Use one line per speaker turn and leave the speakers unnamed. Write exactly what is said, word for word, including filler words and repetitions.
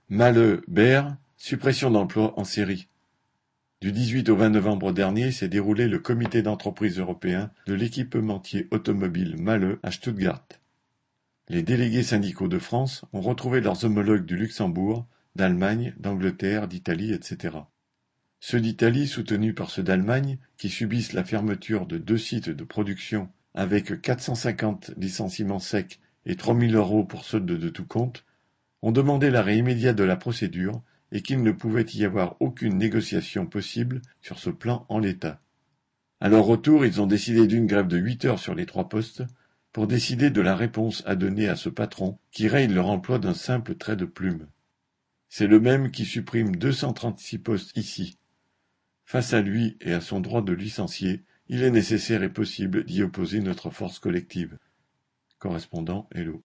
Mahle-Behr, suppression d'emplois en série. Du dix-huit au vingt novembre dernier s'est déroulé le comité d'entreprise européen de l'équipementier automobile Mahle à Stuttgart. Les délégués syndicaux de France ont retrouvé leurs homologues du Luxembourg, d'Allemagne, d'Angleterre, d'Italie, et cetera. Ceux d'Italie, soutenus par ceux d'Allemagne, qui subissent la fermeture de deux sites de production avec quatre cent cinquante licenciements secs et trois mille euros pour ceux de, de tout compte, ont demandé l'arrêt immédiat de la procédure et qu'il ne pouvait y avoir aucune négociation possible sur ce plan en l'état. À leur retour, ils ont décidé d'une grève de huit heures sur les trois postes pour décider de la réponse à donner à ce patron qui raye leur emploi d'un simple trait de plume. C'est le même qui supprime deux cent trente-six postes ici. Face à lui et à son droit de licencier, il est nécessaire et possible d'y opposer notre force collective. Correspondant Hello.